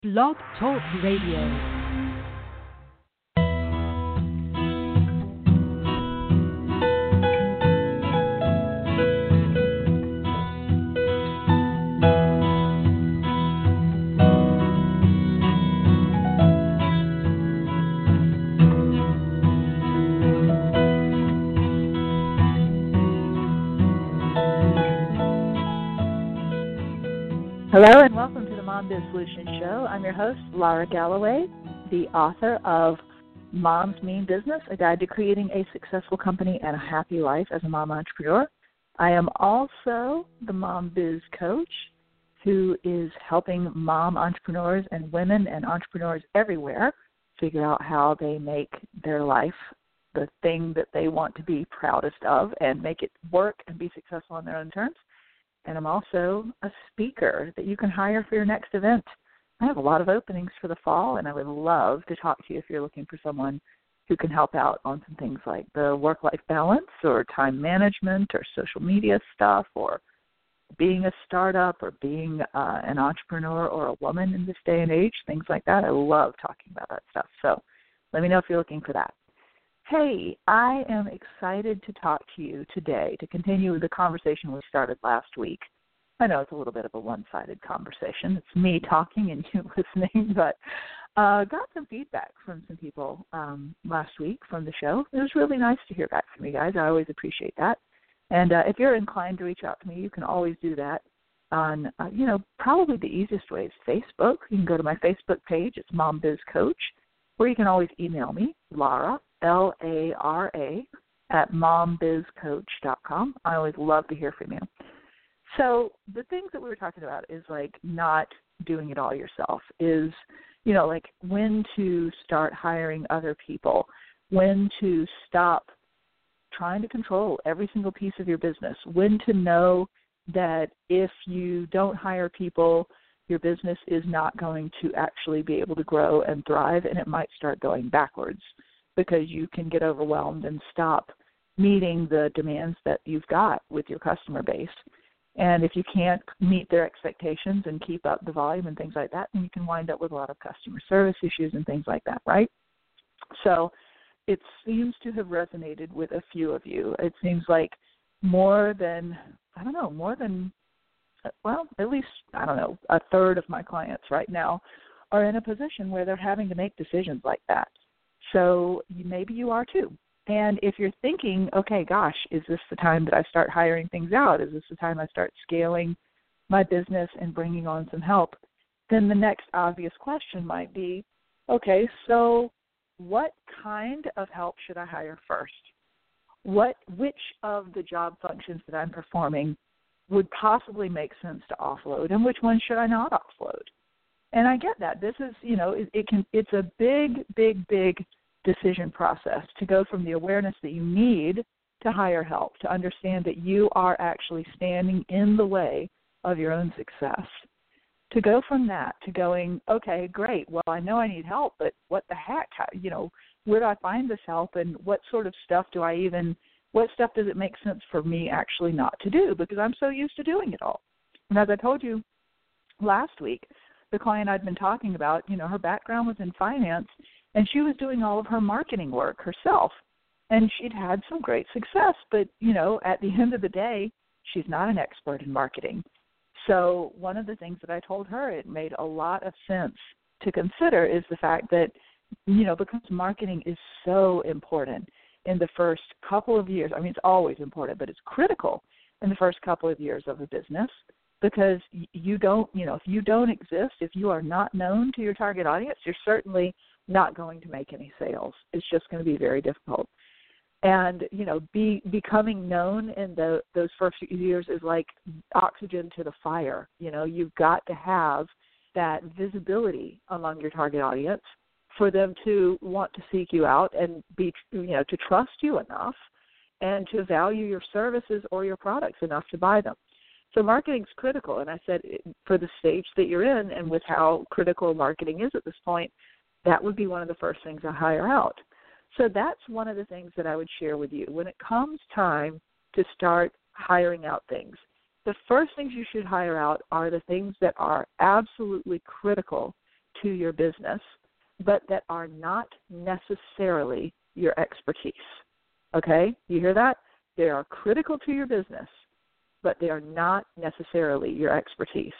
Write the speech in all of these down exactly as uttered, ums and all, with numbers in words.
Blog Talk Radio. Hello and welcome to the Mom Biz Solutions Show. I'm your host, Laura Galloway, the author of Mom's Mean Business, A Guide to Creating a Successful Company and a Happy Life as a Mom Entrepreneur. I am also the Mom Biz Coach who is helping mom entrepreneurs and women and entrepreneurs everywhere figure out how they make their life the thing that they want to be proudest of and make it work and be successful on their own terms. And I'm also a speaker that you can hire for your next event. I have a lot of openings for the fall, and I would love to talk to you if you're looking for someone who can help out on some things like the work-life balance or time management or social media stuff or being a startup or being uh, an entrepreneur or a woman in this day and age, things like that. I love talking about that stuff. So let me know if you're looking for that. Hey, I am excited to talk to you today to continue the conversation we started last week. I know it's a little bit of a one-sided conversation. It's me talking and you listening, but uh, got some feedback from some people um, last week from the show. It was really nice to hear back from you guys. I always appreciate that. And uh, if you're inclined to reach out to me, you can always do that on, uh, you know, probably the easiest way is Facebook. You can go to my Facebook page. It's Mom Biz Coach, or you can always email me, Lara, L A R A, at mom biz coach dot com. I always love to hear from you. So the things that we were talking about is like not doing it all yourself, is, you know, like when to start hiring other people, when to stop trying to control every single piece of your business, when to know that if you don't hire people, your business is not going to actually be able to grow and thrive, and it might start going backwards because you can get overwhelmed and stop meeting the demands that you've got with your customer base. And if you can't meet their expectations and keep up the volume and things like that, then you can wind up with a lot of customer service issues and things like that, right? So it seems to have resonated with a few of you. It seems like more than, I don't know, more than, well, at least, I don't know, a third of my clients right now are in a position where they're having to make decisions like that. So maybe you are too. And if you're thinking, okay, gosh, is this the time that I start hiring things out? Is this the time I start scaling my business and bringing on some help? Then the next obvious question might be, okay, so what kind of help should I hire first? What, which of the job functions that I'm performing would possibly make sense to offload, and which ones should I not offload? And I get that. This is, you know, it, it can. It's a big, big, big decision process to go from the awareness that you need to hire help, to understand that you are actually standing in the way of your own success. To go from that to going, okay, great, well, I know I need help, but what the heck, how, you know, where do I find this help, and what sort of stuff do I even, what stuff does it make sense for me actually not to do, because I'm so used to doing it all. And as I told you last week, the client I'd been talking about, you know, her background was in finance, and she was doing all of her marketing work herself. And she'd had some great success, but, you know, at the end of the day, she's not an expert in marketing. So one of the things that I told her, it made a lot of sense to consider, is the fact that, you know, because marketing is so important in the first couple of years. I mean, it's always important, but it's critical in the first couple of years of a business. Because you don't, you know, if you don't exist, if you are not known to your target audience, you're certainly not going to make any sales. It's just going to be very difficult. And, you know, be, becoming known in the, those first few years is like oxygen to the fire. You know, you've got to have that visibility among your target audience for them to want to seek you out and be, you know, to trust you enough and to value your services or your products enough to buy them. So marketing is critical, and I said for the stage that you're in and with how critical marketing is at this point, that would be one of the first things I hire out. So that's one of the things that I would share with you. When it comes time to start hiring out things, the first things you should hire out are the things that are absolutely critical to your business, but that are not necessarily your expertise. Okay? You hear that? They are critical to your business, but they are not necessarily your expertise.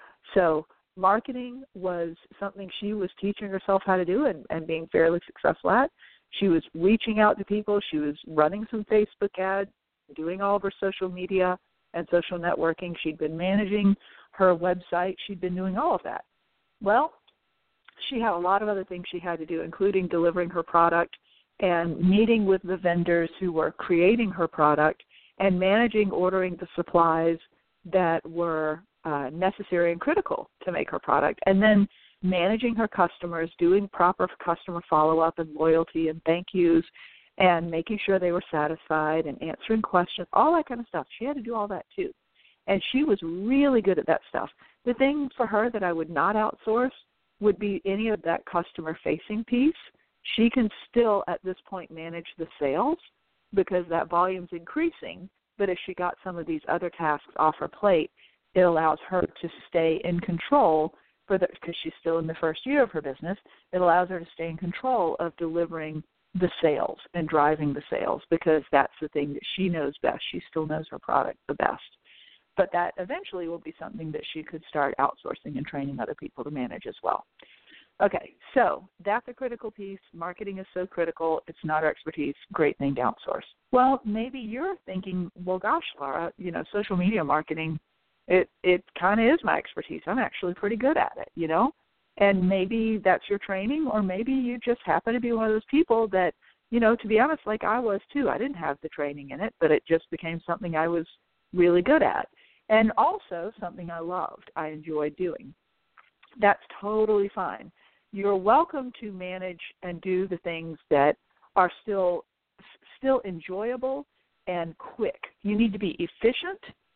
So marketing was something she was teaching herself how to do and, and being fairly successful at. She was reaching out to people. She was running some Facebook ads, doing all of her social media and social networking. She'd been managing her website. She'd been doing all of that. Well, she had a lot of other things she had to do, including delivering her product and meeting with the vendors who were creating her product and managing ordering the supplies that were uh, necessary and critical to make her product, and then managing her customers, doing proper customer follow-up and loyalty and thank yous, and making sure they were satisfied and answering questions, all that kind of stuff. She had to do all that too. And she was really good at that stuff. The thing for her that I would not outsource would be any of that customer-facing piece. She can still, at this point, manage the sales because that volume's increasing. But if she got some of these other tasks off her plate, it allows her to stay in control for the, because she's still in the first year of her business. It allows her to stay in control of delivering the sales and driving the sales because that's the thing that she knows best. She still knows her product the best. But that eventually will be something that she could start outsourcing and training other people to manage as well. Okay, so that's a critical piece. Marketing is so critical. It's not our expertise. Great thing to outsource. Well, maybe you're thinking, well, gosh, Laura, you know, social media marketing, it, it kind of is my expertise. I'm actually pretty good at it, you know. And maybe that's your training, or maybe you just happen to be one of those people that, you know, to be honest, like I was too. I didn't have the training in it, but it just became something I was really good at. And also something I loved, I enjoyed doing. That's totally fine. You're welcome to manage and do the things that are still still enjoyable and quick. You need to be efficient,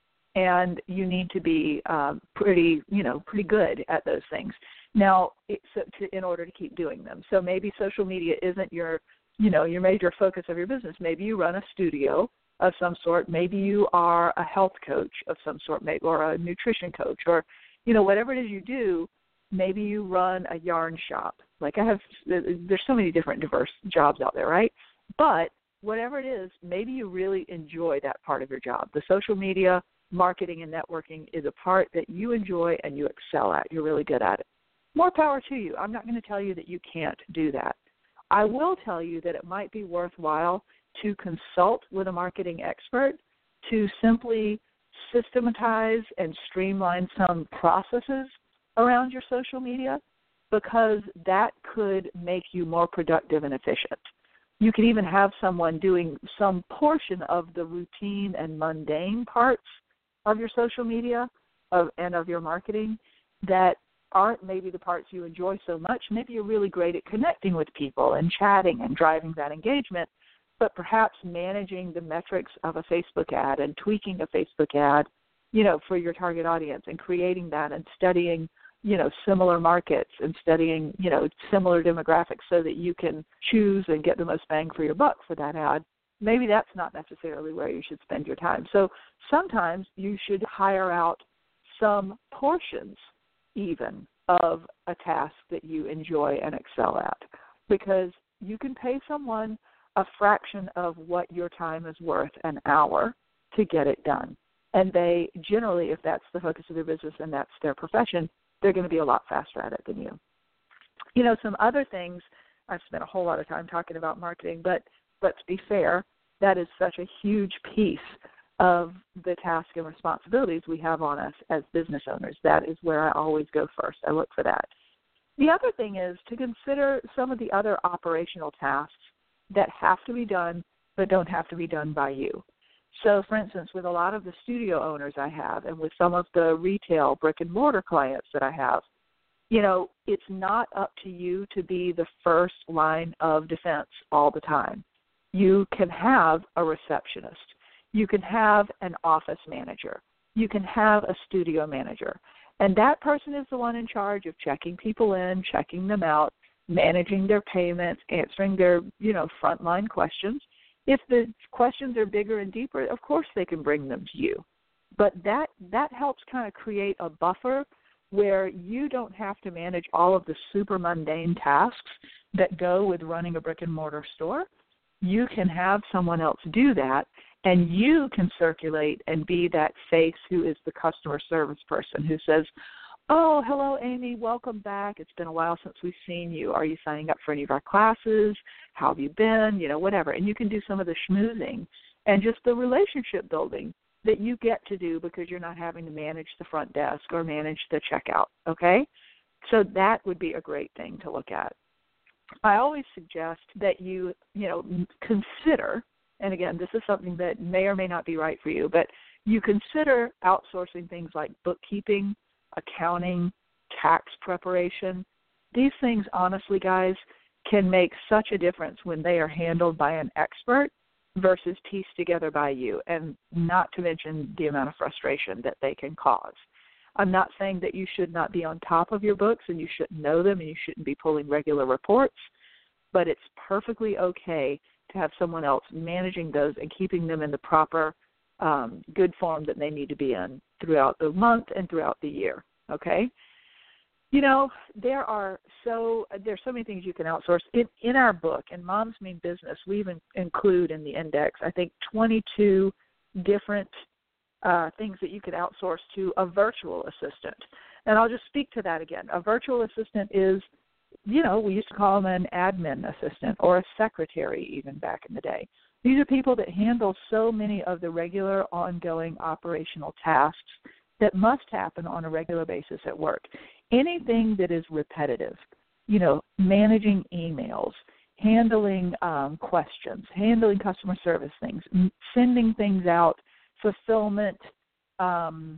and you need to be um, pretty, you know, pretty good at those things. Now, it's, to, in order to keep doing them. So maybe social media isn't your, you know, your major focus of your business. Maybe you run a studio of some sort. Maybe you are a health coach of some sort, maybe, or a nutrition coach, or, you know, whatever it is you do. Maybe you run a yarn shop. Like I have, there's so many different diverse jobs out there, right? But whatever it is, maybe you really enjoy that part of your job. The social media, marketing, and networking is a part that you enjoy and you excel at. You're really good at it. More power to you. I'm not going to tell you that you can't do that. I will tell you that it might be worthwhile to consult with a marketing expert to simply systematize and streamline some processes around your social media, because that could make you more productive and efficient. You could even have someone doing some portion of the routine and mundane parts of your social media of, and of your marketing that aren't maybe the parts you enjoy so much. Maybe you're really great at connecting with people and chatting and driving that engagement, but perhaps managing the metrics of a Facebook ad and tweaking a Facebook ad, you know, for your target audience and creating that and studying, you know, similar markets and studying, you know, similar demographics so that you can choose and get the most bang for your buck for that ad. Maybe that's not necessarily where you should spend your time. So sometimes you should hire out some portions even of a task that you enjoy and excel at, because you can pay someone a fraction of what your time is worth an hour to get it done. And they generally, if that's the focus of their business and that's their profession, they're going to be a lot faster at it than you. You know, some other things, I've spent a whole lot of time talking about marketing, but let's be fair, that is such a huge piece of the task and responsibilities we have on us as business owners. That is where I always go first. I look for that. The other thing is to consider some of the other operational tasks that have to be done but don't have to be done by you. So, for instance, with a lot of the studio owners I have and with some of the retail brick-and-mortar clients that I have, you know, it's not up to you to be the first line of defense all the time. You can have a receptionist. You can have an office manager. You can have a studio manager. And that person is the one in charge of checking people in, checking them out, managing their payments, answering their, you know, frontline questions. If the questions are bigger and deeper, of course they can bring them to you. But that, that helps kind of create a buffer where you don't have to manage all of the super mundane tasks that go with running a brick-and-mortar store. You can have someone else do that, and you can circulate and be that face who is the customer service person who says, oh, hello, Amy, welcome back. It's been a while since we've seen you. Are you signing up for any of our classes? How have you been? You know, whatever. And you can do some of the schmoozing and just the relationship building that you get to do because you're not having to manage the front desk or manage the checkout, okay? So that would be a great thing to look at. I always suggest that you, you know, consider, and again, this is something that may or may not be right for you, but you consider outsourcing things like bookkeeping, accounting, tax preparation. These things, honestly, guys, can make such a difference when they are handled by an expert versus pieced together by you, and not to mention the amount of frustration that they can cause. I'm not saying that you should not be on top of your books and you shouldn't know them and you shouldn't be pulling regular reports, but it's perfectly okay to have someone else managing those and keeping them in the proper um, good form that they need to be in throughout the month and throughout the year, okay? You know, there are so there's so many things you can outsource. In, in our book, in Moms Mean Business, we even include in the index, I think, twenty-two different uh, things that you could outsource to a virtual assistant. And I'll just speak to that again. A virtual assistant is, you know, we used to call them an admin assistant or a secretary even back in the day. These are people that handle so many of the regular, ongoing operational tasks that must happen on a regular basis at work. Anything that is repetitive, you know, managing emails, handling um, questions, handling customer service things, m- sending things out, fulfillment, um,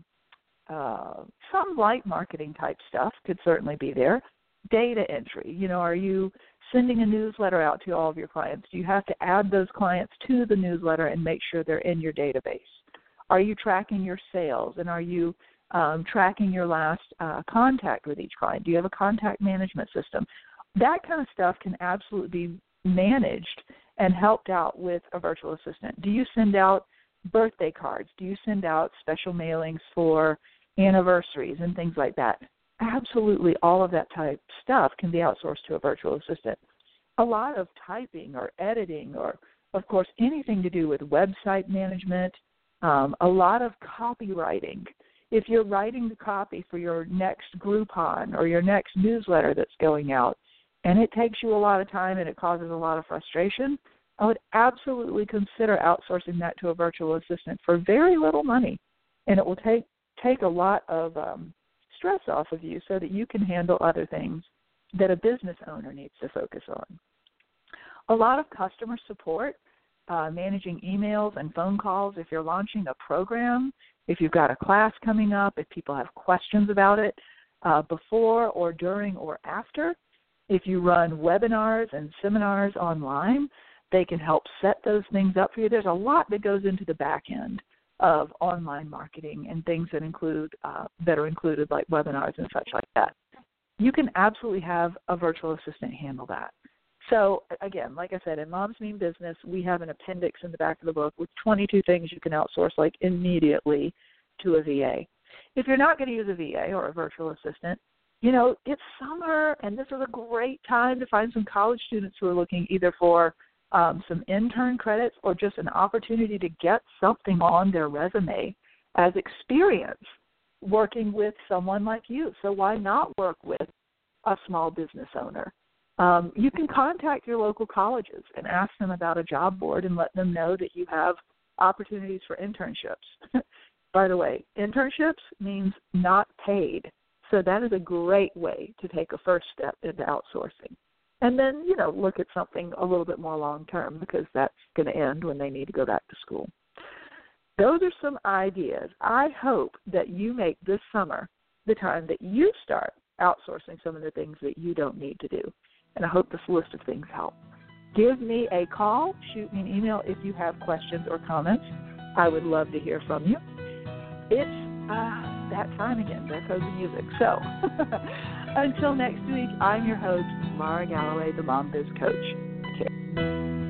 uh, some light marketing type stuff could certainly be there. Data entry, you know, are you sending a newsletter out to all of your clients? Do you have to add those clients to the newsletter and make sure they're in your database? Are you tracking your sales, and are you um, tracking your last uh, contact with each client? Do you have a contact management system? That kind of stuff can absolutely be managed and helped out with a virtual assistant. Do you send out birthday cards? Do you send out special mailings for anniversaries and things like that? Absolutely, all of that type of stuff can be outsourced to a virtual assistant. A lot of typing or editing or, of course, anything to do with website management, um, a lot of copywriting. If you're writing the copy for your next Groupon or your next newsletter that's going out, and it takes you a lot of time and it causes a lot of frustration, I would absolutely consider outsourcing that to a virtual assistant for very little money, and it will take take a lot of um, stress off of you so that you can handle other things that a business owner needs to focus on. A lot of customer support, uh, managing emails and phone calls. If you're launching a program, if you've got a class coming up, if people have questions about it uh, before or during or after, if you run webinars and seminars online, they can help set those things up for you. There's a lot that goes into the back end of online marketing and things that include uh, that are included like webinars and such like that. You can absolutely have a virtual assistant handle that. So again, like I said, in Moms Mean Business, we have an appendix in the back of the book with twenty-two things you can outsource like immediately to a V A. If you're not going to use a V A or a virtual assistant, you know, it's summer and this is a great time to find some college students who are looking either for um, some intern credits or just an opportunity to get something on their resume as experience working with someone like you. So why not work with a small business owner? Um, you can contact your local colleges and ask them about a job board and let them know that you have opportunities for internships. By the way, internships means not paid. So that is a great way to take a first step into outsourcing. And then, you know, look at something a little bit more long-term because that's going to end when they need to go back to school. Those are some ideas. I hope that you make this summer the time that you start outsourcing some of the things that you don't need to do. And I hope this list of things help. Give me a call, shoot me an email if you have questions or comments. I would love to hear from you. It's uh, that time again. There goes the music. So until next week, I'm your host, Laura Galloway, the Mom Biz Coach. Take care.